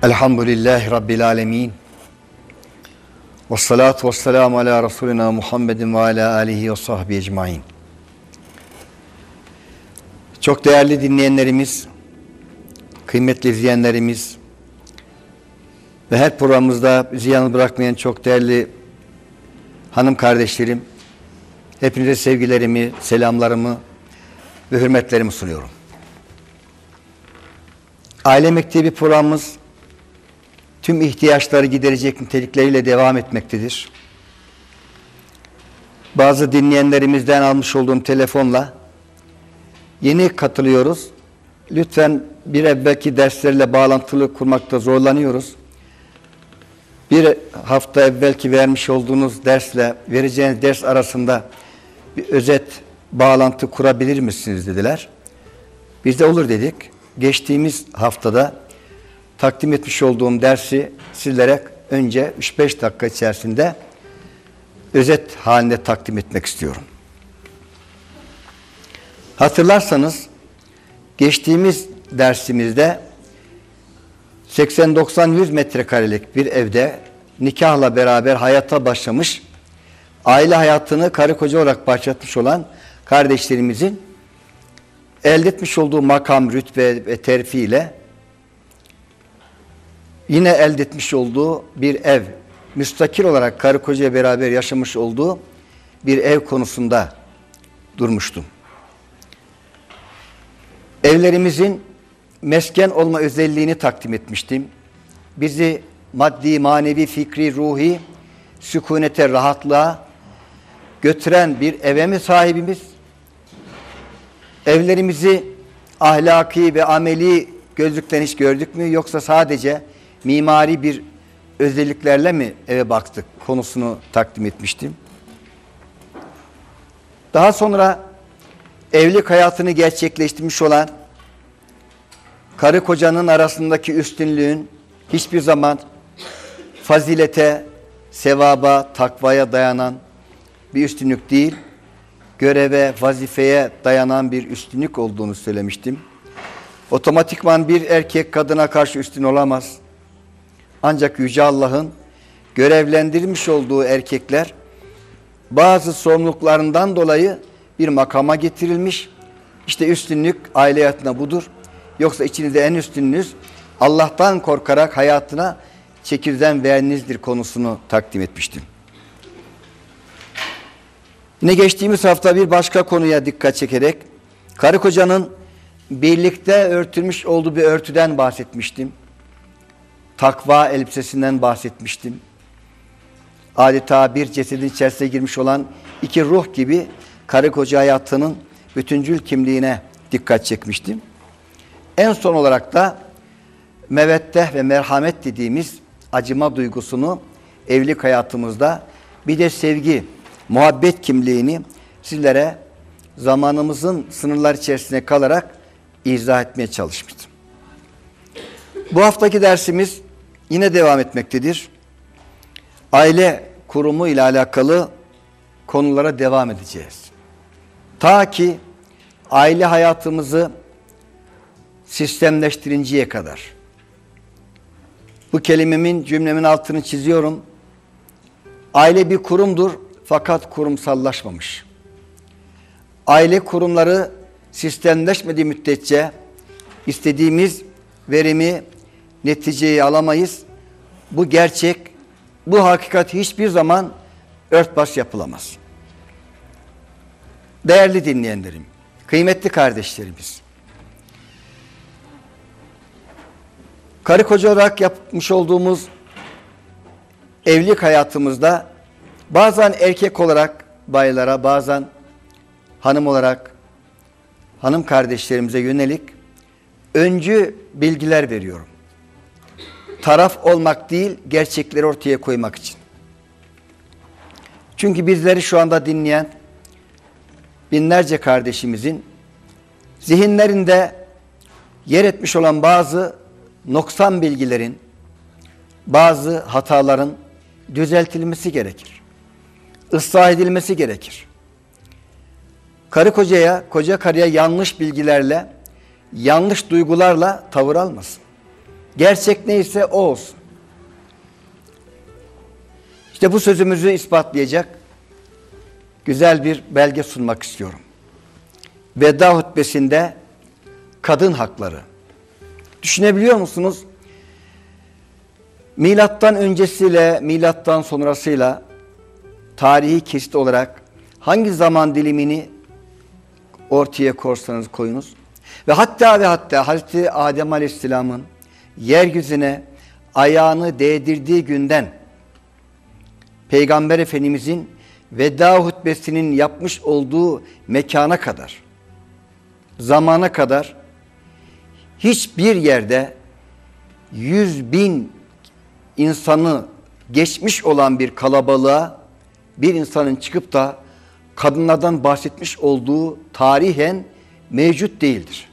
Elhamdülillahi Rabbil alemin. Vessalatu vesselamu ala Resulina Muhammedin ve ala alihi ve sahbihi ecmain. Çok değerli dinleyenlerimiz, kıymetli izleyenlerimiz ve her programımızda bizi yalnız bırakmayan çok değerli hanım kardeşlerim, hepinize sevgilerimi, selamlarımı ve hürmetlerimi sunuyorum. Aile Mektebi programımız tüm ihtiyaçları giderecek nitelikleriyle devam etmektedir. Bazı dinleyenlerimizden almış olduğum telefonla yeni katılıyoruz. Lütfen bir evvelki derslerle bağlantılı kurmakta zorlanıyoruz. Bir hafta evvelki vermiş olduğunuz dersle vereceğiniz ders arasında bir özet bağlantı kurabilir misiniz dediler. Biz de olur dedik. Geçtiğimiz haftada takdim etmiş olduğum dersi sizlere önce 3-5 dakika içerisinde özet halinde takdim etmek istiyorum. Hatırlarsanız geçtiğimiz dersimizde 80-90-100 metrekarelik bir evde nikahla beraber hayata başlamış, aile hayatını karı koca olarak başlatmış olan kardeşlerimizin elde etmiş olduğu makam, rütbe ve terfi ile yine elde etmiş olduğu bir ev, müstakil olarak karı kocaya beraber yaşamış olduğu bir ev konusunda durmuştum. Evlerimizin mesken olma özelliğini takdim etmiştim. Bizi maddi, manevi, fikri, ruhi sükunete, rahatlığa götüren bir eve mi sahibimiz? Evlerimizi ahlaki ve ameli gözlükten hiç gördük mü? Yoksa sadece mimari bir özelliklerle mi eve baktık konusunu takdim etmiştim. Daha sonra evlilik hayatını gerçekleştirmiş olan karı kocanın arasındaki üstünlüğün hiçbir zaman fazilete, sevaba, takvaya dayanan bir üstünlük değil, göreve, vazifeye dayanan bir üstünlük olduğunu söylemiştim. Otomatikman bir erkek kadına karşı üstün olamaz. Ancak Yüce Allah'ın görevlendirmiş olduğu erkekler bazı sorumluluklarından dolayı bir makama getirilmiş. İşte üstünlük aile hayatına budur. Yoksa içinizde en üstününüz Allah'tan korkarak hayatına çekirdeğin verdiğinizdir konusunu takdim etmiştim. Yine geçtiğimiz hafta bir başka konuya dikkat çekerek karı kocanın birlikte örtülmüş olduğu bir örtüden bahsetmiştim. Takva elbisesinden bahsetmiştim. Adeta bir cesedin içerisine girmiş olan iki ruh gibi karı koca hayatının bütüncül kimliğine dikkat çekmiştim. En son olarak da meveddeh ve merhamet dediğimiz acıma duygusunu evlilik hayatımızda, bir de sevgi, muhabbet kimliğini sizlere zamanımızın sınırlar içerisine kalarak izah etmeye çalışmıştım. Bu haftaki dersimiz yine devam etmektedir. Aile kurumu ile alakalı konulara devam edeceğiz. Ta ki aile hayatımızı sistemleştirinceye kadar. Bu cümlemin altını çiziyorum. Aile bir kurumdur fakat kurumsallaşmamış. Aile kurumları sistemleşmediği müddetçe istediğimiz verimi, neticeyi alamayız. Bu gerçek, bu hakikat hiçbir zaman örtbas yapılamaz. Değerli dinleyenlerim, kıymetli kardeşlerimiz, karı koca olarak yapmış olduğumuz evlilik hayatımızda bazen erkek olarak baylara, bazen hanım olarak hanım kardeşlerimize yönelik öncü bilgiler veriyorum. Taraf olmak değil, gerçekleri ortaya koymak için. Çünkü bizleri şu anda dinleyen binlerce kardeşimizin zihinlerinde yer etmiş olan bazı noksan bilgilerin, bazı hataların düzeltilmesi gerekir. Islah edilmesi gerekir. Karı kocaya, koca karıya yanlış bilgilerle, yanlış duygularla tavır almasın. Gerçek neyse o olsun. İşte bu sözümüzü ispatlayacak güzel bir belge sunmak istiyorum. Veda hutbesinde kadın hakları. Düşünebiliyor musunuz? Milattan öncesiyle, milattan sonrasıyla tarihi kesit olarak hangi zaman dilimini ortaya korsanız koyunuz. Ve hatta Hazreti Adem Aleyhisselam'ın yeryüzüne ayağını değdirdiği günden Peygamber Efendimizin veda hutbesinin yapmış olduğu mekana kadar, zamana kadar hiçbir yerde 100.000 insanı geçmiş olan bir kalabalığa bir insanın çıkıp da kadınlardan bahsetmiş olduğu tarihen mevcut değildir.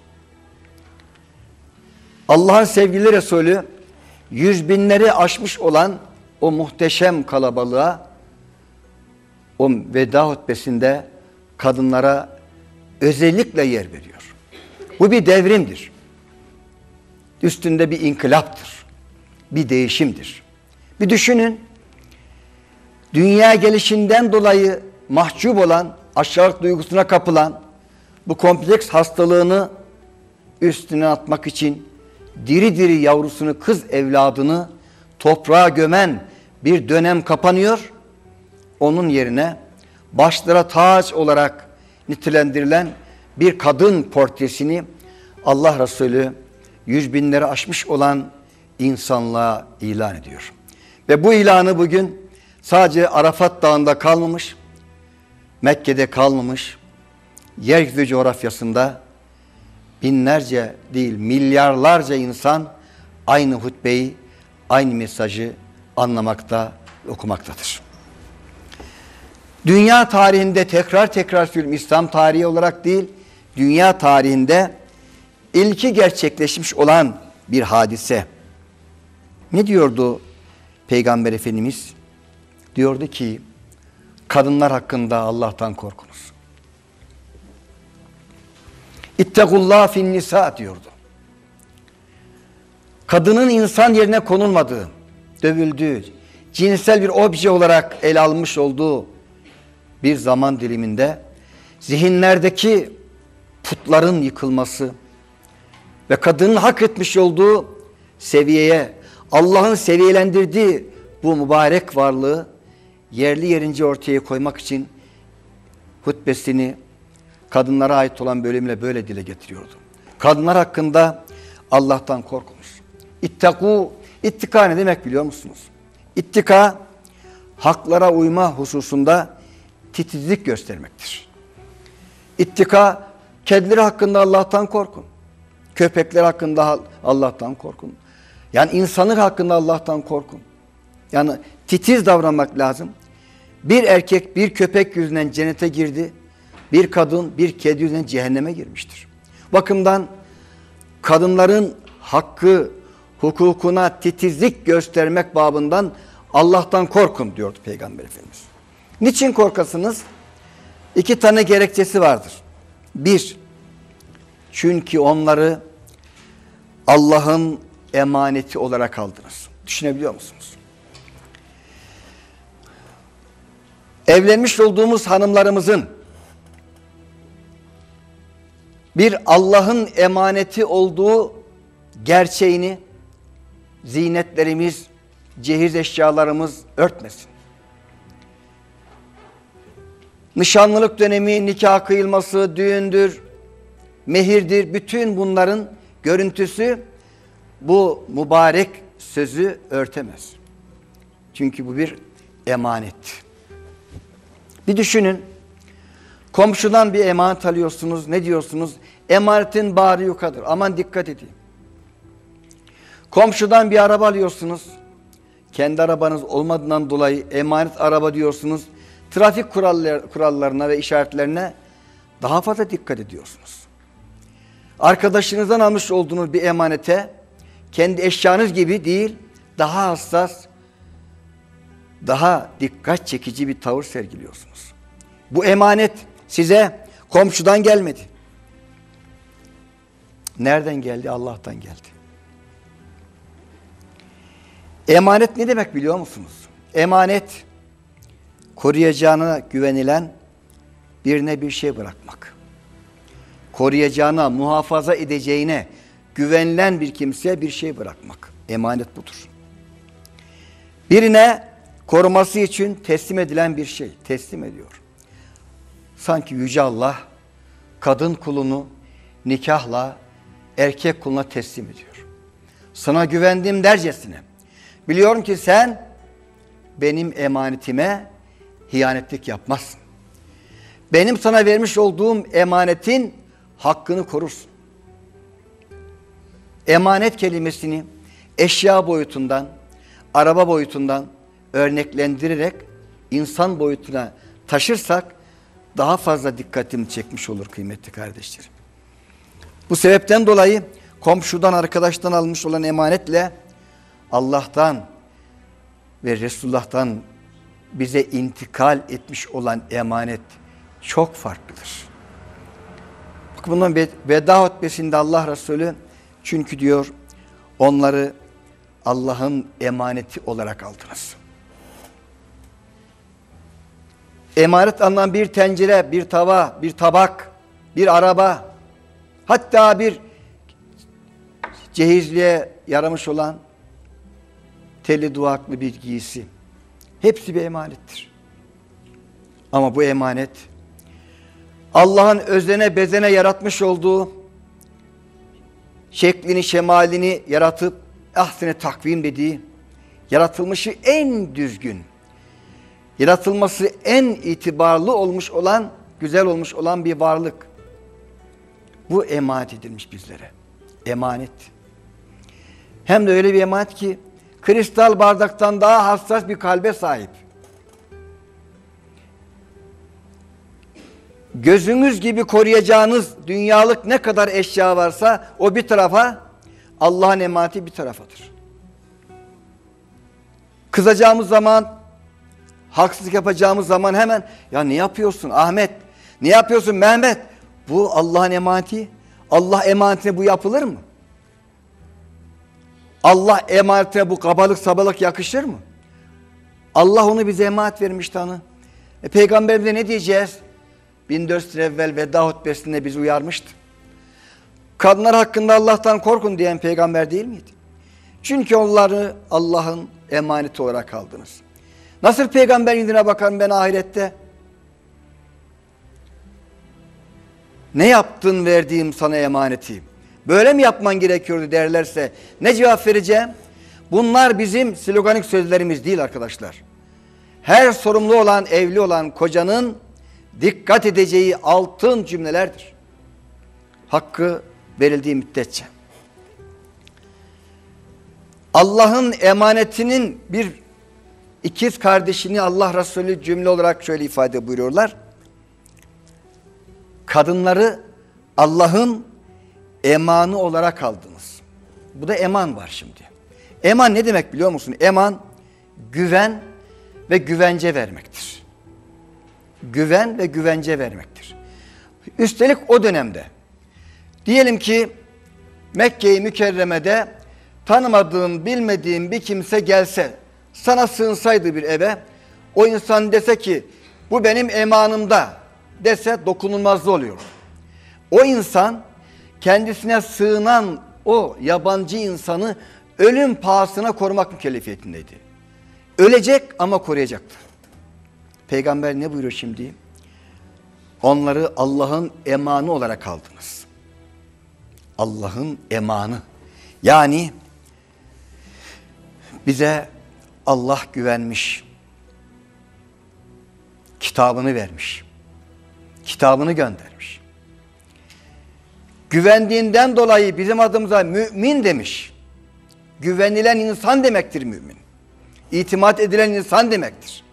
Allah'ın sevgili Resulü 100.000'leri aşmış olan o muhteşem kalabalığa o veda hutbesinde kadınlara özellikle yer veriyor. Bu bir devrimdir. Üstünde bir inkılaptır. Bir değişimdir. Bir düşünün, dünya gelişinden dolayı mahcup olan, aşağılık duygusuna kapılan, bu kompleks hastalığını üstüne atmak için diri diri yavrusunu, kız evladını toprağa gömen bir dönem kapanıyor. Onun yerine başlara taç olarak nitelendirilen bir kadın portresini Allah Resulü 100.000'leri aşmış olan insanlığa ilan ediyor. Ve bu ilanı bugün sadece Arafat Dağı'nda kalmamış, Mekke'de kalmamış, yeryüzü coğrafyasında binlerce değil milyarlarca insan aynı hutbeyi, aynı mesajı anlamakta ve okumaktadır. Dünya tarihinde tekrar söylüyorum, İslam tarihi olarak değil, dünya tarihinde ilki gerçekleşmiş olan bir hadise. Ne diyordu Peygamber Efendimiz? Diyordu ki, kadınlar hakkında Allah'tan korkunuz. İttegullah fin nisa diyordu. Kadının insan yerine konulmadığı, dövüldüğü, cinsel bir obje olarak ele almış olduğu bir zaman diliminde zihinlerdeki putların yıkılması ve kadının hak etmiş olduğu seviyeye, Allah'ın seviyelendirdiği bu mübarek varlığı yerli yerince ortaya koymak için hutbesini kadınlara ait olan bölümle böyle dile getiriyordu. Kadınlar hakkında Allah'tan korkunuz. İttika ne demek biliyor musunuz? İttika, haklara uyma hususunda titizlik göstermektir. İttika, kedileri hakkında Allah'tan korkun. Köpekler hakkında Allah'tan korkun. Yani insanlık hakkında Allah'tan korkun. Yani titiz davranmak lazım. Bir erkek bir köpek yüzünden cennete girdi. Bir kadın bir kedi yüzünden cehenneme girmiştir. Bakımdan kadınların hakkı, hukukuna titizlik göstermek babından Allah'tan korkun diyordu Peygamber Efendimiz. Niçin korkasınız? 2 tane gerekçesi vardır. 1, çünkü onları Allah'ın emaneti olarak aldınız. Düşünebiliyor musunuz? Evlenmiş olduğumuz hanımlarımızın bir Allah'ın emaneti olduğu gerçeğini zinetlerimiz, cehiz eşyalarımız örtmesin. Nişanlılık dönemi, nikah kıyılması, düğündür, mehirdir, bütün bunların görüntüsü bu mübarek sözü örtemez. Çünkü bu bir emanet. Bir düşünün, komşudan bir emanet alıyorsunuz, ne diyorsunuz? Emanetin bağrı yukarıdır, aman dikkat edin. Komşudan bir araba alıyorsunuz, kendi arabanız olmadığından dolayı emanet araba diyorsunuz, trafik kurallarına ve işaretlerine daha fazla dikkat ediyorsunuz. Arkadaşınızdan almış olduğunuz bir emanete kendi eşyanız gibi değil, daha hassas, daha dikkat çekici bir tavır sergiliyorsunuz. Bu emanet size komşudan gelmedi. Nereden geldi? Allah'tan geldi. Emanet ne demek biliyor musunuz? Emanet, koruyacağına güvenilen birine bir şey bırakmak. Koruyacağına, muhafaza edeceğine güvenilen bir kimseye bir şey bırakmak. Emanet budur. Birine koruması için teslim edilen bir şey, teslim ediyor. Sanki Yüce Allah kadın kulunu nikahla erkek kuluna teslim ediyor. Sana güvendim dercesine. Biliyorum ki sen benim emanetime hiyanetlik yapmazsın. Benim sana vermiş olduğum emanetin hakkını korursun. Emanet kelimesini eşya boyutundan, araba boyutundan örneklendirerek insan boyutuna taşırsak daha fazla dikkatimi çekmiş olur kıymetli kardeşlerim. Bu sebepten dolayı komşudan, arkadaştan almış olan emanetle Allah'tan ve Resulullah'tan bize intikal etmiş olan emanet çok farklıdır. Bak bundan veda hutbesinde Allah Resulü çünkü diyor onları Allah'ın emaneti olarak aldınız. Emanet alınan bir tencere, bir tava, bir tabak, bir araba, hatta bir cehizliğe yaramış olan telli duvaklı bir giysi. Hepsi bir emanettir. Ama bu emanet Allah'ın özene bezene yaratmış olduğu şeklini, şemalini yaratıp ahsene takvim dediği yaratılmışı en düzgün, yaratılması en itibarlı olmuş olan, güzel olmuş olan bir varlık. Bu emanet edilmiş bizlere. Emanet. Hem de öyle bir emanet ki kristal bardaktan daha hassas bir kalbe sahip. Gözünüz gibi koruyacağınız dünyalık ne kadar eşya varsa o bir tarafa, Allah'ın emaneti bir tarafadır. Kızacağımız zaman, haksızlık yapacağımız zaman hemen ya ne yapıyorsun Ahmet, ne yapıyorsun Mehmet? Bu Allah'ın emaneti. Allah emanetine bu yapılır mı? Allah emanetine bu kabalık sabalık yakışır mı? Allah onu bize emanet vermiş tanı. Peygamberimize ne diyeceğiz? 1400 yıl evvel veda hutbesinde bizi uyarmıştı. Kadınlar hakkında Allah'tan korkun diyen peygamber değil miydi? Çünkü onları Allah'ın emaneti olarak aldınız. Nasıl peygamber yüzüne bakarım ben ahirette? Ne yaptın verdiğim sana emaneti? Böyle mi yapman gerekiyordu derlerse ne cevap vereceğim? Bunlar bizim sloganik sözlerimiz değil arkadaşlar. Her sorumlu olan, evli olan kocanın dikkat edeceği altın cümlelerdir. Hakkı verildiği müddetçe. Allah'ın emanetinin bir ikiz kardeşini Allah Resulü cümle olarak şöyle ifade buyuruyorlar. Kadınları Allah'ın emanı olarak aldınız. Bu da eman var şimdi. Eman ne demek biliyor musun? Eman güven ve güvence vermektir. Güven ve güvence vermektir. Üstelik o dönemde diyelim ki Mekke-i Mükerreme'de tanımadığın, bilmediğin bir kimse gelse, sana sığınsaydı bir eve, o insan dese ki bu benim emanımda dese dokunulmazlı oluyor. O insan kendisine sığınan o yabancı insanı ölüm pahasına korumak mükellefiyetindeydi. Ölecek ama koruyacaktı. Peygamber ne buyuruyor şimdi? Onları Allah'ın emanı olarak aldınız. Allah'ın emanı. Yani bize Allah güvenmiş. Kitabını vermiş. Kitabını göndermiş. Güvendiğinden dolayı bizim adımıza mümin demiş. Güvenilen insan demektir mümin. İtimat edilen insan demektir.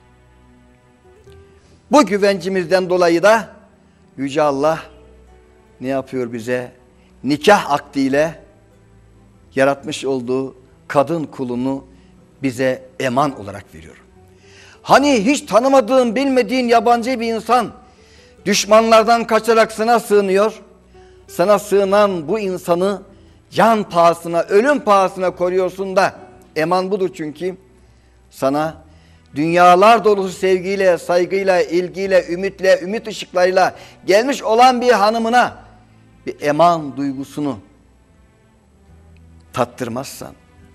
Bu güvencimizden dolayı da Yüce Allah ne yapıyor bize? Nikah akdiyle yaratmış olduğu kadın kulunu bize eman olarak veriyor. Hani hiç tanımadığın, bilmediğin yabancı bir insan düşmanlardan kaçarak sana sığınıyor. Sana sığınan bu insanı can pahasına, ölüm pahasına koruyorsun da Eman budur çünkü sana dünyalar dolusu sevgiyle, saygıyla, ilgiyle, ümitle, ümit ışıklarıyla gelmiş olan bir hanımına bir eman duygusunu tattırmazsan,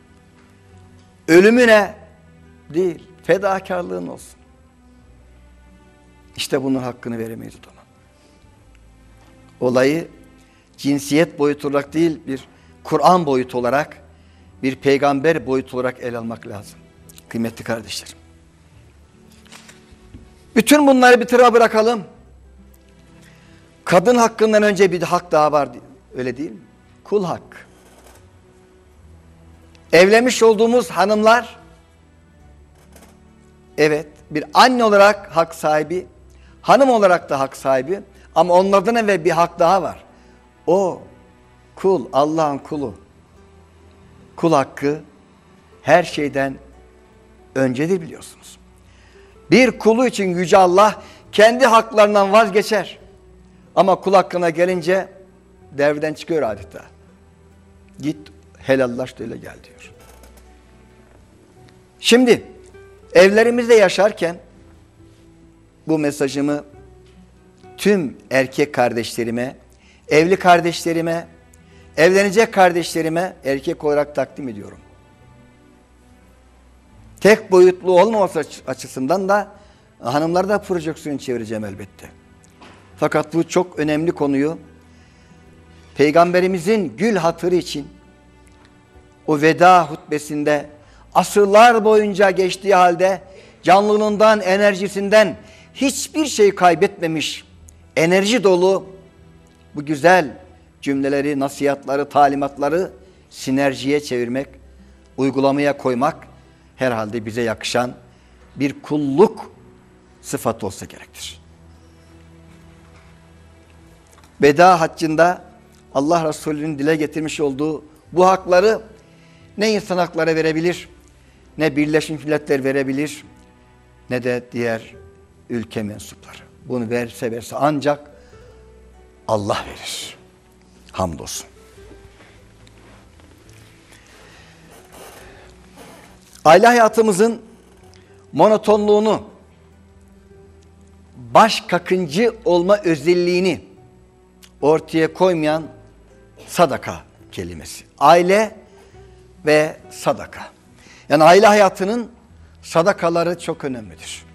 ölümüne değil, fedakarlığın olsun. İşte bunun hakkını veremeyiz o zaman. Olayı cinsiyet boyutu olarak değil, bir Kur'an boyutu olarak, bir peygamber boyutu olarak ele almak lazım. Kıymetli kardeşlerim. Bütün bunları bir tarafa bırakalım. Kadın hakkından önce bir hak daha var. Öyle değil mi? Kul hakkı. Evlenmiş olduğumuz hanımlar, evet, bir anne olarak hak sahibi, hanım olarak da hak sahibi, ama onlardan evvel bir hak daha var. O kul, Allah'ın kulu. Kul hakkı her şeyden öncedir, biliyorsunuz. Bir kulu için Yüce Allah kendi haklarından vazgeçer. Ama kul hakkına gelince devreden çıkıyor adeta. Git helallaş da öyle gel diyor. Şimdi evlerimizde yaşarken bu mesajımı tüm erkek kardeşlerime, evli kardeşlerime, evlenecek kardeşlerime erkek olarak takdim ediyorum. Tek boyutlu olmaması açısından da hanımlar da projeksiyon çevireceğim elbette. Fakat bu çok önemli konuyu Peygamberimizin gül hatırı için o veda hutbesinde asırlar boyunca geçtiği halde canlılığından, enerjisinden hiçbir şey kaybetmemiş, enerji dolu bu güzel cümleleri, nasihatları, talimatları sinerjiye çevirmek, uygulamaya koymak herhalde bize yakışan bir kulluk sıfatı olsa gerektir. Veda haccında Allah Resulü'nün dile getirmiş olduğu bu hakları ne insan hakları verebilir, ne Birleşmiş Milletler verebilir, ne de diğer ülke mensupları. Bunu verse ancak Allah verir. Hamdolsun. Aile hayatımızın monotonluğunu, baş kakıncı olma özelliğini ortaya koymayan sadaka kelimesi. Aile ve sadaka. Yani aile hayatının sadakaları çok önemlidir.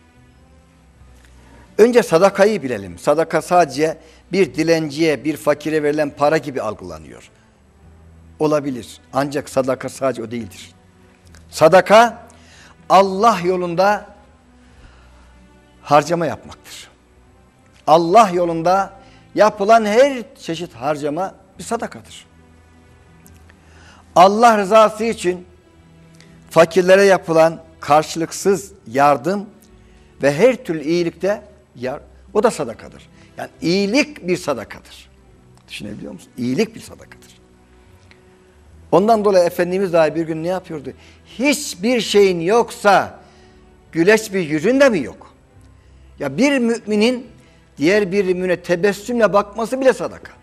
Önce sadakayı bilelim. Sadaka sadece bir dilenciye, bir fakire verilen para gibi algılanıyor. Olabilir. Ancak sadaka sadece o değildir. Sadaka Allah yolunda harcama yapmaktır. Allah yolunda yapılan her çeşit harcama bir sadakadır. Allah rızası için fakirlere yapılan karşılıksız yardım ve her türlü iyilikte o da sadakadır. Yani iyilik bir sadakadır. Düşünebiliyor musun? İyilik bir sadakadır. Ondan dolayı Efendimiz dahi bir gün ne yapıyordu? Hiçbir şeyin yoksa güleç bir yüzün de mi yok? Ya bir müminin diğer bir mümine tebessümle bakması bile sadaka.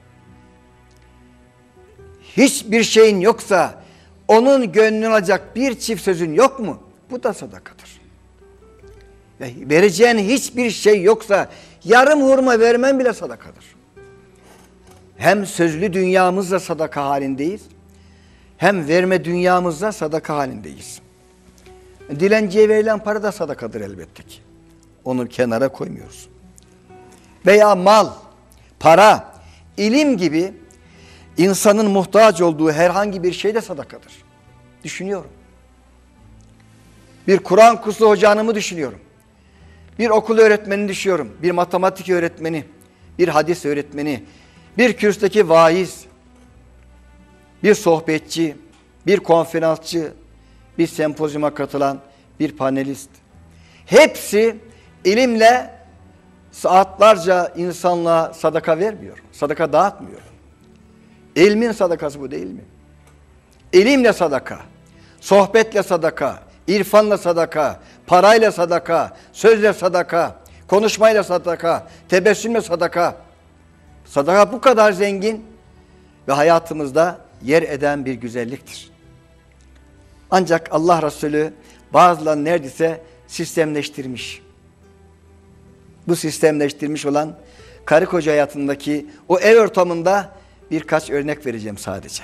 Hiçbir şeyin yoksa onun gönlünü alacak bir çift sözün yok mu? Bu da sadakadır. Ve vereceğin hiçbir şey yoksa yarım hurma vermen bile sadakadır. Hem sözlü dünyamızda sadaka halindeyiz, hem verme dünyamızda sadaka halindeyiz. Dilenciye verilen para da sadakadır elbette ki. Onu kenara koymuyoruz. Veya mal, para, ilim gibi insanın muhtaç olduğu herhangi bir şey de sadakadır. Düşünüyorum. Bir Kur'an kursu hocanımı düşünüyorum. Bir okul öğretmenini düşünüyorum. Bir matematik öğretmeni, bir hadis öğretmeni, bir kürsteki vaiz, bir sohbetçi, bir konferansçı, bir sempozyuma katılan bir panelist. Hepsi ilimle saatlerce insanlığa sadaka vermiyor. Sadaka dağıtmıyor. İlmin sadakası bu değil mi? İlimle sadaka, sohbetle sadaka, irfanla sadaka, parayla sadaka, sözle sadaka, konuşmayla sadaka, tebessümle sadaka. Sadaka bu kadar zengin ve hayatımızda yer eden bir güzelliktir. Ancak Allah Resulü bazılarını neredeyse sistemleştirmiş. Bu sistemleştirmiş olan karı koca hayatındaki o ev ortamında birkaç örnek vereceğim sadece.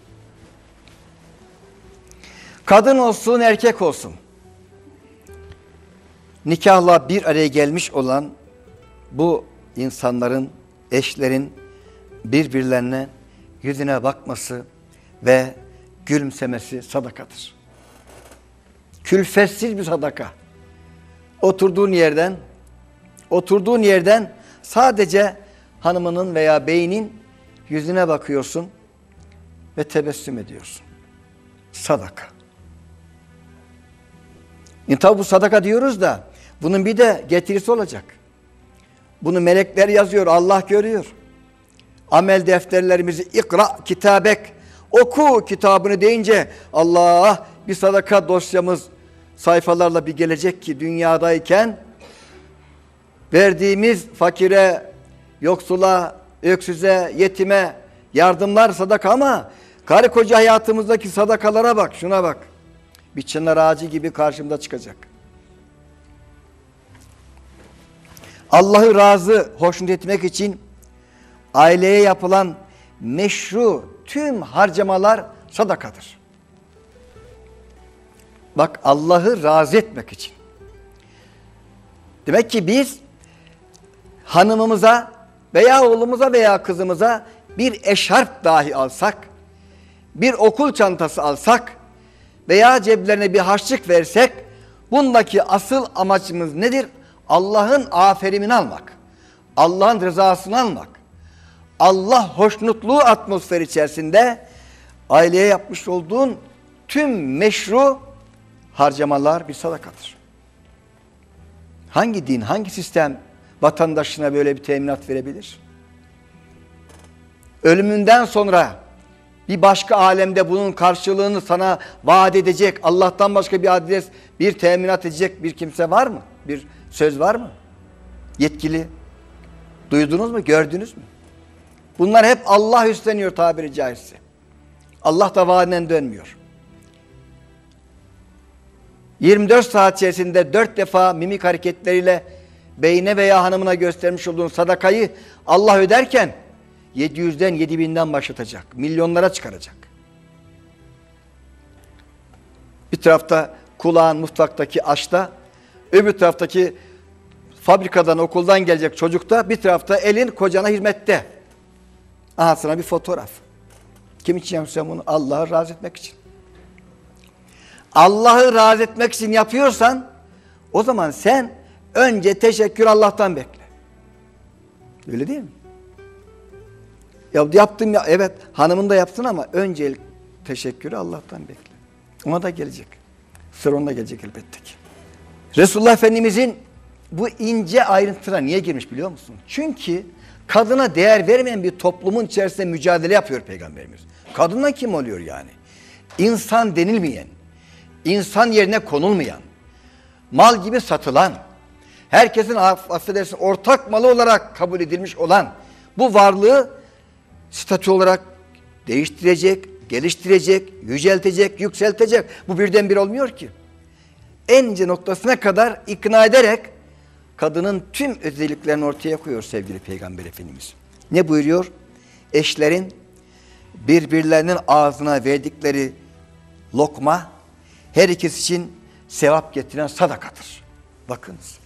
Kadın olsun, erkek olsun, nikahla bir araya gelmiş olan bu insanların, eşlerin birbirlerine yüzüne bakması ve gülümsemesi sadakadır. Külfetsiz bir sadaka. Oturduğun yerden sadece hanımının veya beyinin yüzüne bakıyorsun ve tebessüm ediyorsun. Sadaka. Tabi bu sadaka diyoruz da bunun bir de getirisi olacak. Bunu melekler yazıyor, Allah görüyor. Amel defterlerimizi ikra kitabek, oku kitabını deyince Allah bir sadaka dosyamız sayfalarla bir gelecek ki dünyadayken verdiğimiz fakire, yoksula, öksüze, yetime yardımlar sadaka ama karı koca hayatımızdaki sadakalara bak, şuna bak. Bir çınar ağacı gibi karşımda çıkacak. Allah'ı razı, hoşnut etmek için aileye yapılan meşru tüm harcamalar sadakadır. Bak, Allah'ı razı etmek için. Demek ki biz hanımımıza veya oğlumuza veya kızımıza bir eşarp dahi alsak, bir okul çantası alsak veya ceplerine bir harçlık versek, bundaki asıl amacımız nedir? Allah'ın aferinini almak, Allah'ın rızasını almak. Allah hoşnutluğu atmosferi içerisinde aileye yapmış olduğun tüm meşru harcamalar bir sadakadır. Hangi din, hangi sistem vatandaşına böyle bir teminat verebilir? Ölümünden sonra bir başka alemde bunun karşılığını sana vaat edecek, Allah'tan başka bir adres, bir teminat edecek bir kimse var mı? Bir söz var mı? Yetkili. Duydunuz mu? Gördünüz mü? Bunlar hep Allah üstleniyor tabiri caizse. Allah da vaadinden dönmüyor. 24 saat içerisinde 4 defa mimik hareketleriyle beyine veya hanımına göstermiş olduğun sadakayı Allah öderken 700'den 7000'den başlatacak. Milyonlara çıkaracak. Bir tarafta kulağın mutfaktaki aşta, öbür taraftaki fabrikadan, okuldan gelecek çocukta, bir tarafta elin kocana hizmette. Aha sana bir fotoğraf. Kim için yapıyorsun bunu? Allah'ı razı etmek için. Allah'ı razı etmek için yapıyorsan o zaman sen önce teşekkür Allah'tan bekle. Öyle değil mi? Ya yaptım ya, evet, hanımın da yapsın ama önce teşekkürü Allah'tan bekle. Ona da gelecek. Sıra ona gelecek elbette ki. Resulullah Efendimizin bu ince ayrıntılara niye girmiş biliyor musun? Çünkü kadına değer vermeyen bir toplumun içerisinde mücadele yapıyor Peygamberimiz. Kadına kim oluyor yani? İnsan denilmeyen, insan yerine konulmayan, mal gibi satılan, herkesin affedersin ortak malı olarak kabul edilmiş olan bu varlığı statü olarak değiştirecek, geliştirecek, yüceltecek, yükseltecek. Bu birdenbire olmuyor ki. En ince noktasına kadar ikna ederek kadının tüm özelliklerini ortaya koyuyor sevgili Peygamber Efendimiz. Ne buyuruyor? Eşlerin birbirlerinin ağzına verdikleri lokma her ikisi için sevap getiren sadakadır. Bakınız.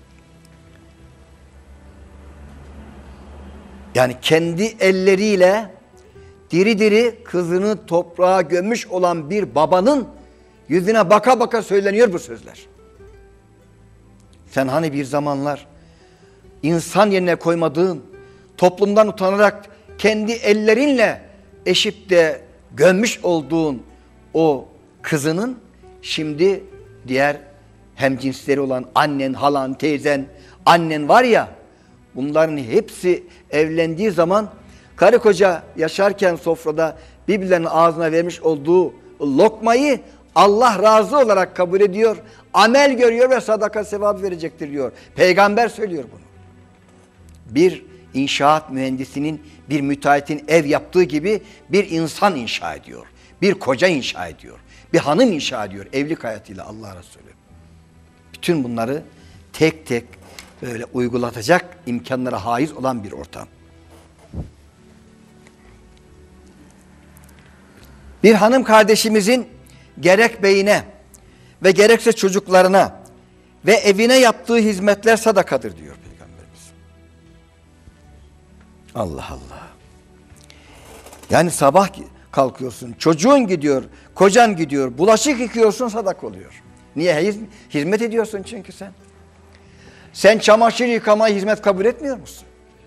Yani kendi elleriyle diri diri kızını toprağa gömmüş olan bir babanın yüzüne baka baka söyleniyor bu sözler. Sen hani bir zamanlar insan yerine koymadığın, toplumdan utanarak kendi ellerinle eşip de gömmüş olduğun o kızının şimdi diğer hemcinsleri olan annen, halan, teyzen, annen var ya, bunların hepsi evlendiği zaman karı koca yaşarken sofrada birbirlerinin ağzına vermiş olduğu lokmayı Allah razı olarak kabul ediyor, amel görüyor ve sadaka sevabı verecektir diyor. Peygamber söylüyor bunu. Bir inşaat mühendisinin, bir müteahhitin ev yaptığı gibi bir insan inşa ediyor. bir koca inşa ediyor. Bir hanım inşa ediyor evlilik hayatıyla Allah Resulü. Bütün bunları tek tek böyle uygulatacak imkanlara haiz olan bir ortam. Bir hanım kardeşimizin gerek beyine ve gerekse çocuklarına ve evine yaptığı hizmetler sadakadır diyor Peygamberimiz. Allah Allah. Yani sabah kalkıyorsun, çocuğun gidiyor, kocan gidiyor, bulaşık yıkıyorsun, sadaka oluyor. Niye? Hizmet ediyorsun çünkü sen. Sen çamaşır yıkamaya hizmet kabul etmiyor musun?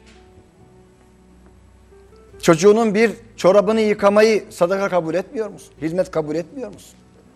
Çocuğunun bir çorabını yıkamayı sadaka kabul etmiyor musun? Hizmet kabul etmiyor musun?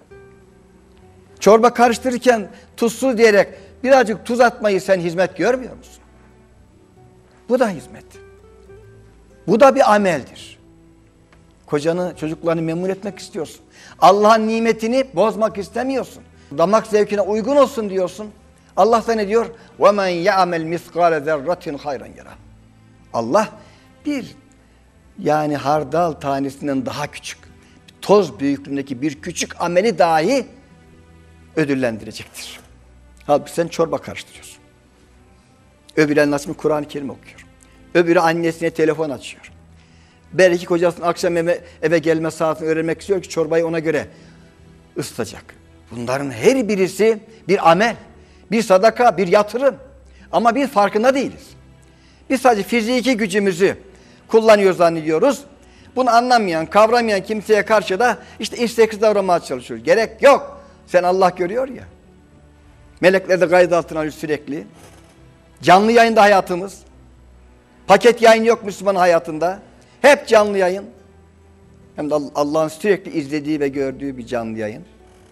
Çorba karıştırırken tuzsuz diyerek birazcık tuz atmayı sen hizmet görmüyor musun? Bu da hizmet. Bu da bir ameldir. Kocanı, çocuklarını memnun etmek istiyorsun. Allah'ın nimetini bozmak istemiyorsun. Damak zevkine uygun olsun diyorsun. Allah da ne diyor? وَمَنْ يَعْمَلْ مِثْقَالَ ذَرَّةٍ خَيْرًا يَرَى. Allah bir yani hardal tanesinden daha küçük, toz büyüklüğündeki bir küçük ameli dahi ödüllendirecektir. Halbuki sen çorba karıştırıyorsun. Öbürü nasıl Kur'an-ı Kerim okuyor. Öbürü annesine telefon açıyor. Belki kocasının akşam eve gelme saatini öğrenmek istiyor ki çorbayı ona göre ısıtacak. Bunların her birisi bir amel, bir sadaka, bir yatırım. Ama biz farkında değiliz. Biz sadece fiziki gücümüzü kullanıyor zannediyoruz. Bunu anlamayan, kavramayan kimseye karşı da işte isteksiz davranmaya çalışıyoruz. Gerek yok. Sen Allah görüyor ya. Melekler de kayıt altına alıyor sürekli. Canlı yayında hayatımız. Paket yayın yok Müslüman hayatında. Hep canlı yayın. Hem de Allah'ın sürekli izlediği ve gördüğü bir canlı yayın.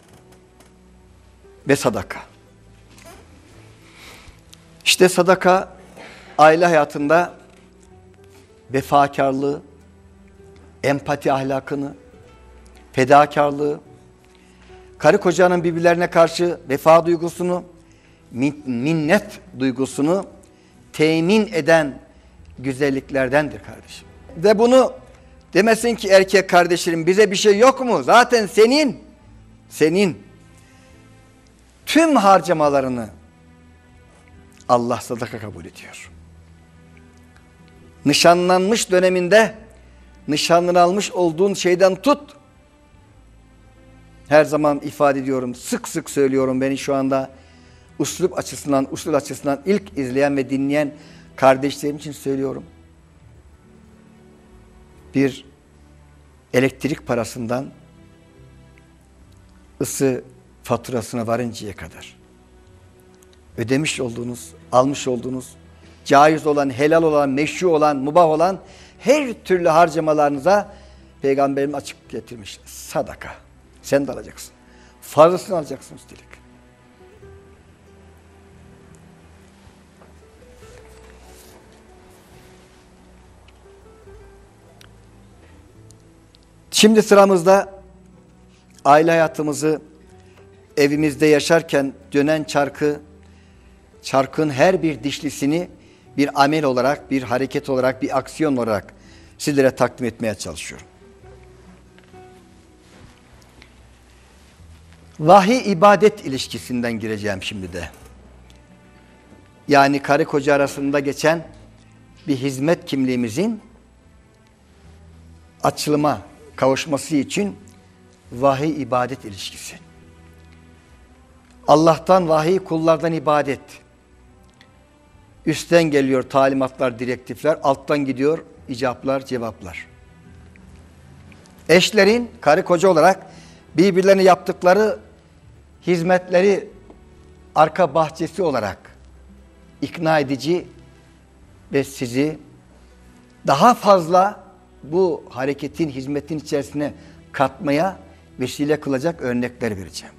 Ve sadaka. İşte sadaka aile hayatında vefakarlığı, empati ahlakını, fedakarlığı, karı kocanın birbirlerine karşı vefa duygusunu, minnet duygusunu temin eden güzelliklerdendir kardeşim. Ve bunu demesin ki erkek kardeşlerim bize bir şey yok mu? Zaten senin tüm harcamalarını Allah sadaka kabul ediyor. Nişanlanmış döneminde nişanlını almış olduğun şeyden tut. Her zaman ifade ediyorum, sık sık söylüyorum beni şu anda usul açısından ilk izleyen ve dinleyen kardeşlerim için söylüyorum. Bir elektrik parasından ısı faturasına varıncaya kadar ödemiş olduğunuz, almış olduğunuz, caiz olan, helal olan, meşru olan, mubah olan her türlü harcamalarınıza Peygamberim açık getirmiş. Sadaka. Sen de alacaksın. Fazlasını alacaksın üstelik. Şimdi sıramızda aile hayatımızı evimizde yaşarken dönen çarkın her bir dişlisini bir amel olarak, bir hareket olarak, bir aksiyon olarak sizlere takdim etmeye çalışıyorum. Vahiy ibadet ilişkisinden gireceğim şimdi de. Yani karı koca arasında geçen bir hizmet kimliğimizin açılıma kavuşması için vahiy ibadet ilişkisi. Allah'tan vahiy, kullardan ibadet. Üstten geliyor talimatlar, direktifler, alttan gidiyor icaplar, cevaplar. Eşlerin karı koca olarak birbirlerine yaptıkları hizmetleri arka bahçesi olarak ikna edici ve sizi daha fazla bu hareketin, hizmetin içerisine katmaya vesile kılacak örnekler vereceğim.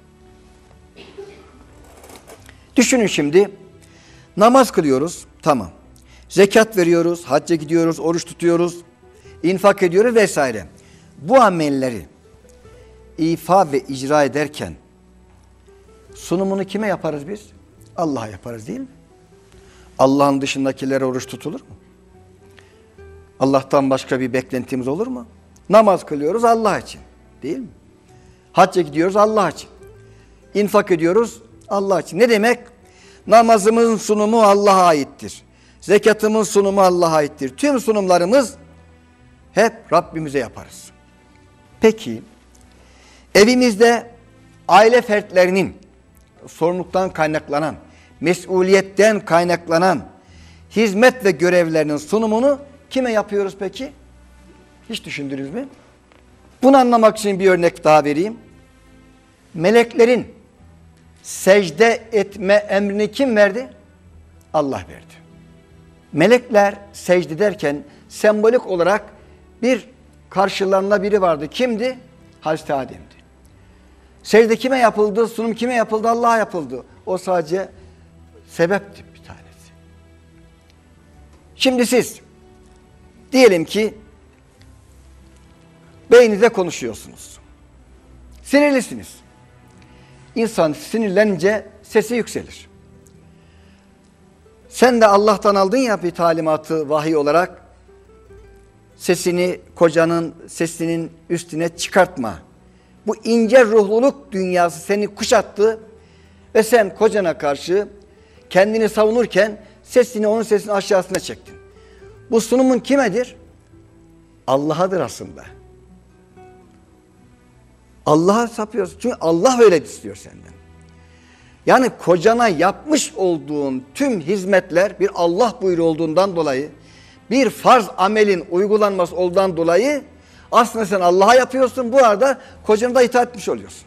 Düşünün şimdi, namaz kılıyoruz, tamam. Zekat veriyoruz, hacca gidiyoruz, oruç tutuyoruz, infak ediyoruz vesaire. Bu amelleri ifa ve icra ederken sunumunu kime yaparız biz? Allah'a yaparız değil mi? Allah'ın dışındakilere oruç tutulur mu? Allah'tan başka bir beklentimiz olur mu? Namaz kılıyoruz Allah için. Değil mi? Hacca gidiyoruz Allah için. İnfak ediyoruz Allah için. Ne demek? Namazımızın sunumu Allah'a aittir. Zekatımın sunumu Allah'a aittir. Tüm sunumlarımız hep Rabbimize yaparız. Peki, evimizde aile fertlerinin sorumluluktan kaynaklanan, mesuliyetten kaynaklanan hizmet ve görevlerinin sunumunu kime yapıyoruz peki? Hiç düşündünüz mü? Bunu anlamak için bir örnek daha vereyim. Meleklerin secde etme emrini kim verdi? Allah verdi. Melekler secde ederken sembolik olarak bir karşılarında biri vardı. Kimdi? Hazreti Adem'di. Secde kime yapıldı? Sunum kime yapıldı? Allah'a yapıldı. O sadece sebepti bir tanesi. Şimdi siz diyelim ki beyninizde konuşuyorsunuz. Sinirlisiniz. İnsan sinirlenince sesi yükselir. Sen de Allah'tan aldın ya bir talimatı vahiy olarak, sesini kocanın sesinin üstüne çıkartma. Bu ince ruhluluk dünyası seni kuşattı ve sen kocana karşı kendini savunurken sesini onun sesinin aşağısına çektin. Bu sunumun kimedir? Allah'adır aslında. Allah'a sapıyorsun. Çünkü Allah öyle istiyor senden. Yani kocana yapmış olduğun tüm hizmetler bir Allah buyruğu olduğundan dolayı, bir farz amelin uygulanması olduğundan dolayı aslında sen Allah'a yapıyorsun. Bu arada kocana da itaat etmiş oluyorsun.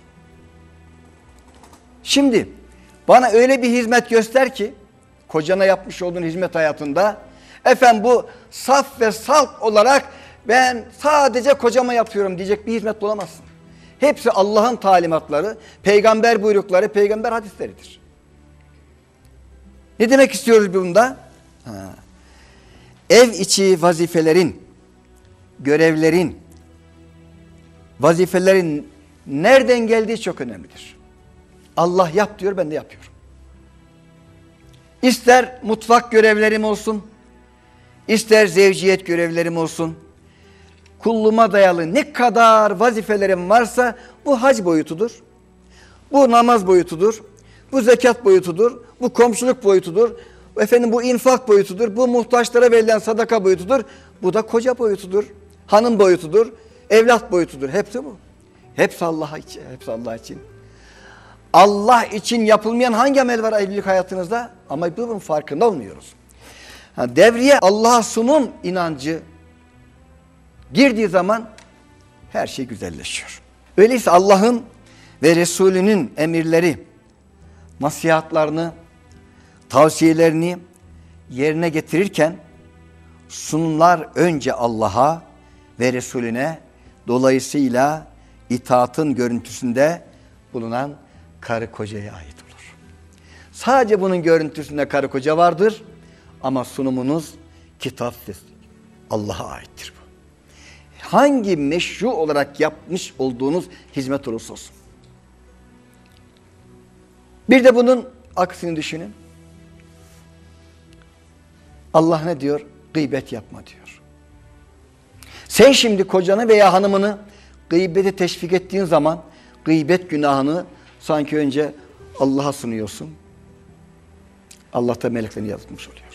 Şimdi bana öyle bir hizmet göster ki kocana yapmış olduğun hizmet hayatında, efendim bu saf ve salt olarak ben sadece kocama yapıyorum diyecek bir hizmet bulamazsın. Hepsi Allah'ın talimatları, peygamber buyrukları, peygamber hadisleridir. Ne demek istiyoruz bunda? Ev içi vazifelerin, görevlerin, vazifelerin nereden geldiği çok önemlidir. Allah yap diyor, ben de yapıyorum. İster mutfak görevlerim olsun, ister zevciyet görevlerim olsun, kulluğuma dayalı ne kadar vazifelerim varsa bu hac boyutudur, bu namaz boyutudur, bu zekat boyutudur, bu komşuluk boyutudur, efendim bu infak boyutudur, bu muhtaçlara verilen sadaka boyutudur, bu da koca boyutudur, hanım boyutudur, evlat boyutudur. Hepsi bu. Hepsi Allah için. Hepsi Allah için. Allah için yapılmayan hangi amel var evlilik hayatınızda? Ama bunun farkında olmuyoruz. Devreye Allah'a sunum inancı girdiği zaman her şey güzelleşiyor. Öyleyse Allah'ın ve Resulünün emirleri, nasihatlarını, tavsiyelerini yerine getirirken sunumlar önce Allah'a ve Resulüne, dolayısıyla itaatın görüntüsünde bulunan karı kocaya ait olur. Sadece bunun görüntüsünde karı koca vardır ama sunumunuz kitap ve Allah'a aittir bu. Hangi meşru olarak yapmış olduğunuz hizmet olursa olsun. Bir de bunun aksini düşünün. Allah ne diyor? Gıybet yapma diyor. Sen şimdi kocanı veya hanımını gıybete teşvik ettiğin zaman gıybet günahını sanki önce Allah'a sunuyorsun. Allah da meleklerini yazmış oluyor.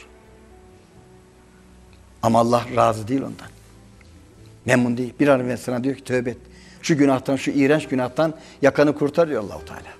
Ama Allah razı değil ondan. Memnun değil. Bir an evvel sana diyor ki tövbe et. Şu günahtan, şu iğrenç günahtan yakanı kurtar diyor Allah-u Teala.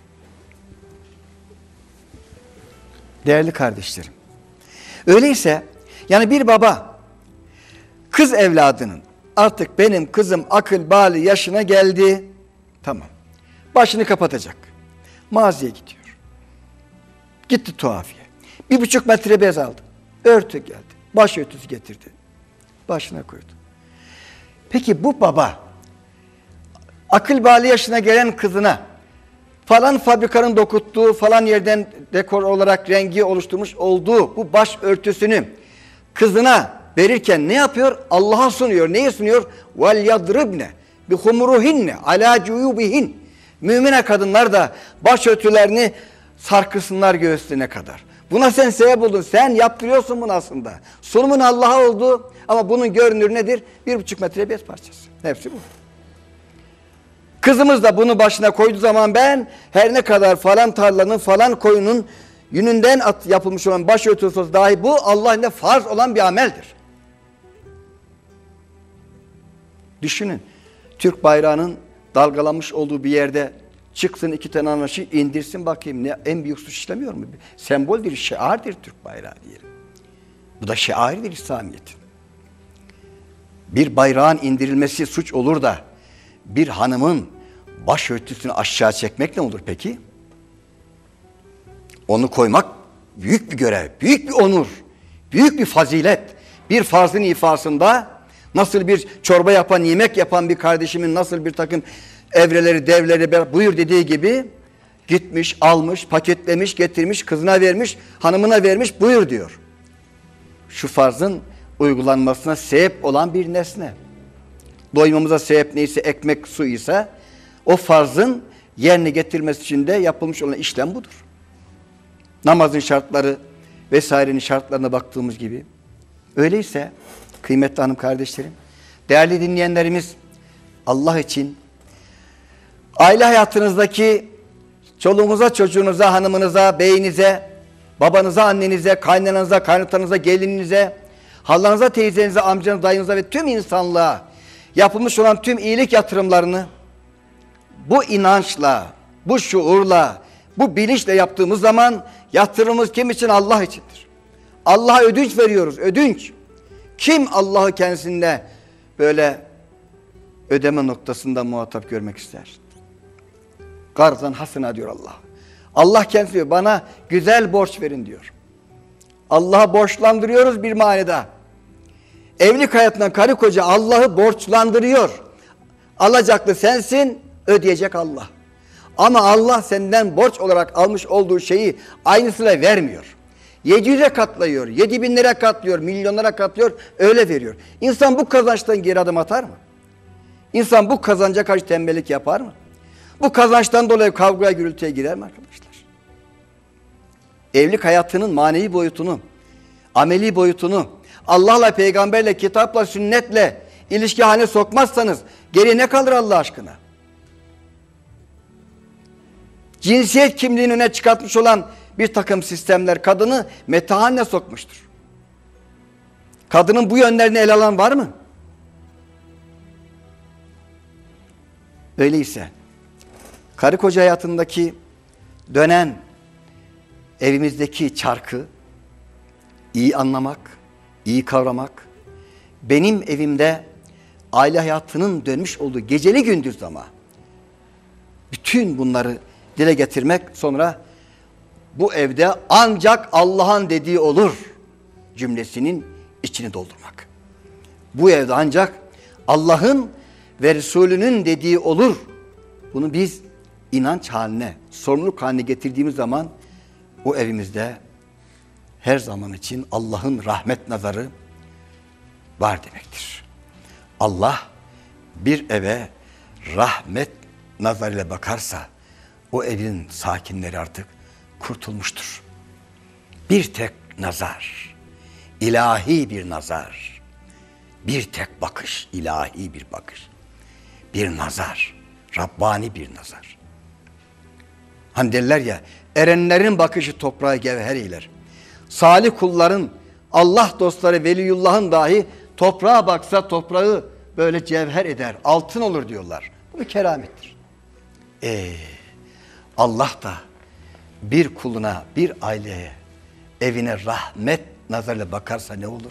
Değerli kardeşlerim. Öyleyse yani bir baba kız evladının artık benim kızım akıl bali yaşına geldi. Tamam. Başını kapatacak. Mağazaya gidiyor. Gitti tuhafiye. 1,5 metre bez aldı. Örtü geldi. Başörtüsü getirdi. Başına koydu. Peki bu baba akıl bali yaşına gelen kızına falan fabrikanın dokuttuğu, falan yerden dekor olarak rengi oluşturmuş olduğu bu başörtüsünü kızına verirken ne yapıyor? Allah'a sunuyor. Neyi sunuyor? وَلْيَضْرِبْنَ بِخُمُرُهِنَّ عَلَى جُيُوبِهِنَّ Mümine kadınlar da başörtülerini sarkısınlar göğüslerine kadar. Buna sen sebep oldun. Sen yaptırıyorsun bunu aslında. Sunumun Allah'a oldu ama bunun görünür nedir? 1,5 metre bez parçası. Hepsi bu. Kızımız da bunu başına koyduğu zaman ben her ne kadar falan tarlanın falan koyunun yününden yapılmış olan başörtüsü olsa dahi bu Allah'ın farz olan bir ameldir. Düşünün, Türk bayrağının dalgalanmış olduğu bir yerde çıksın iki tane anarşi indirsin bakayım, ne en büyük suç işlemiyor mu? Semboldür, şiardır Türk bayrağı diyelim. Bu da şiardır İslamiyet'in. Bir bayrağın indirilmesi suç olur da bir hanımın başörtüsünü aşağı çekmek ne olur peki? Onu koymak büyük bir görev, büyük bir onur, büyük bir fazilet. Bir farzın ifasında nasıl bir çorba yapan, yemek yapan bir kardeşimin nasıl bir takım evreleri, devleri buyur dediği gibi gitmiş, almış, paketlemiş, getirmiş, kızına vermiş, hanımına vermiş, buyur diyor. Şu farzın uygulanmasına sebep olan bir nesne. Doymamıza sebep neyse, ekmek, su ise o farzın yerine getirmesi için de yapılmış olan işlem budur. Namazın şartları vesairenin şartlarına baktığımız gibi. Öyleyse kıymetli hanım kardeşlerim, değerli dinleyenlerimiz, Allah için aile hayatınızdaki çoluğunuza, çocuğunuza, hanımınıza, beyinize, babanıza, annenize, kaynananıza, kaynatanıza, gelininize, halanıza, teyzenize, amcanıza, dayınıza ve tüm insanlığa yapılmış olan tüm iyilik yatırımlarını bu inançla, bu şuurla, bu bilinçle yaptığımız zaman yatırımımız kim için? Allah içindir. Allah'a ödünç veriyoruz, ödünç. Kim Allah'ı kendisinde böyle ödeme noktasında muhatap görmek ister? Garzan hasına diyor Allah. Allah kendisi diyor, bana güzel borç verin diyor. Allah'a borçlandırıyoruz bir manada. Evlilik hayatından karı koca Allah'ı borçlandırıyor. Alacaklı sensin, ödeyecek Allah. Ama Allah senden borç olarak almış olduğu şeyi aynısıyla vermiyor. 700'e katlıyor, 7.000 lira katlıyor, milyonlara katlıyor, öyle veriyor. İnsan bu kazançtan geri adım atar mı? İnsan bu kazanca karşı tembellik yapar mı? Bu kazançtan dolayı kavgaya, gürültüye girer mi arkadaşlar? Evlilik hayatının manevi boyutunu, ameli boyutunu, Allah'la, peygamberle, kitapla, sünnetle ilişki haline sokmazsanız geriye ne kalır Allah aşkına? Cinsiyet kimliğini öne çıkartmış olan bir takım sistemler kadını meta haline sokmuştur. Kadının bu yönlerini ele alan var mı? Öyleyse karı koca hayatındaki dönen evimizdeki çarkı iyi anlamak, iyi kavramak, benim evimde aile hayatının dönmüş olduğu geceli gündüz ama bütün bunları dile getirmek, sonra bu evde ancak Allah'ın dediği olur cümlesinin içini doldurmak. Bu evde ancak Allah'ın ve Resulünün dediği olur. Bunu biz inanç haline, sorumluluk haline getirdiğimiz zaman o evimizde her zaman için Allah'ın rahmet nazarı var demektir. Allah bir eve rahmet nazarıyla bakarsa o evin sakinleri artık kurtulmuştur. Bir tek nazar, ilahi bir nazar, bir tek bakış, ilahi bir bakış, bir nazar, Rabbani bir nazar. Hani derler ya, erenlerin bakışı toprağı gevher eyler. Salih kulların, Allah dostları, veliyullahın dahi toprağa baksa toprağı böyle cevher eder, altın olur diyorlar. Bu bir keramettir. Allah da bir kuluna, bir aileye, evine rahmet nazarıyla bakarsa ne olur?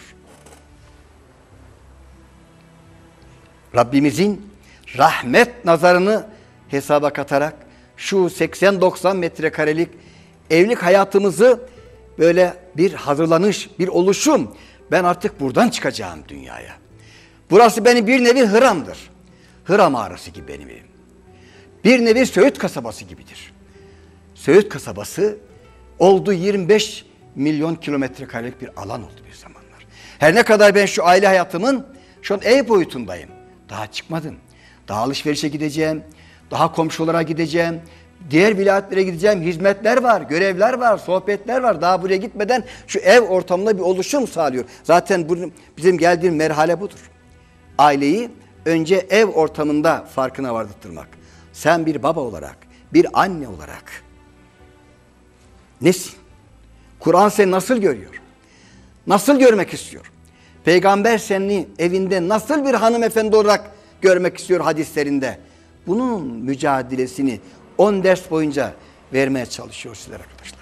Rabbimizin rahmet nazarını hesaba katarak şu 80-90 metrekarelik evlilik hayatımızı böyle bir hazırlanış, bir oluşum. Ben artık buradan çıkacağım dünyaya. Burası benim bir nevi Hıram'dır. Hıram mağarası gibi benim evim. Bir nevi Söğüt kasabası gibidir. Söğüt kasabası oldu 25 milyon kilometrekarelik bir alan oldu bir zamanlar. Her ne kadar ben şu aile hayatımın şu an ev boyutundayım. Daha çıkmadım. Daha alışverişe gideceğim. Daha komşulara gideceğim. Diğer vilayetlere gideceğim. Hizmetler var, görevler var, sohbetler var. Daha buraya gitmeden şu ev ortamında bir oluşum sağlıyor. Zaten bizim geldiğim merhale budur. Aileyi önce ev ortamında farkına vardırtmak. Sen bir baba olarak, bir anne olarak nesin? Kur'an seni nasıl görüyor? Nasıl görmek istiyor? Peygamber seni evinde nasıl bir hanımefendi olarak görmek istiyor hadislerinde? Bunun mücadelesini 10 ders boyunca vermeye çalışıyor sizler arkadaşlar.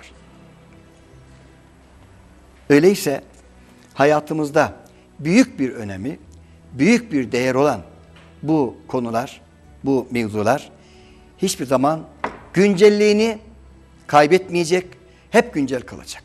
Öyleyse hayatımızda büyük bir önemi, büyük bir değer olan bu konular, bu mevzular hiçbir zaman güncelliğini kaybetmeyecek, hep güncel kalacak.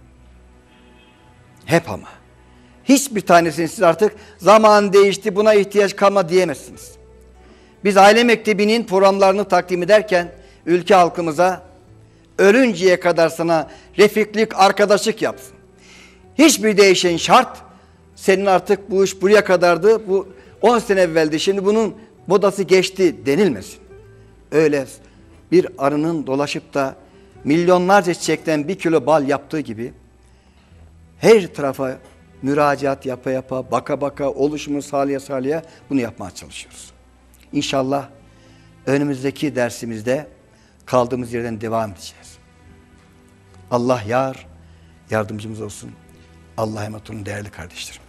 Hep ama. Hiçbir tanesini siz artık zaman değişti, buna ihtiyaç kalma diyemezsiniz. Biz aile mektebinin programlarını takdim ederken ülke halkımıza ölünceye kadar sana refiklik, arkadaşlık yapsın. Hiçbir değişen şart senin artık bu iş buraya kadardı, bu 10 sene evveldi, şimdi bunun modası geçti denilmesin. Öyle bir arının dolaşıp da milyonlarca çiçekten 1 kilo bal yaptığı gibi her tarafa müracaat yapa yapa, baka baka, oluşumu sağlaya bunu yapmaya çalışıyoruz. İnşallah önümüzdeki dersimizde kaldığımız yerden devam edeceğiz. Allah yar, yardımcımız olsun. Allah'a emanet olun değerli kardeşlerim.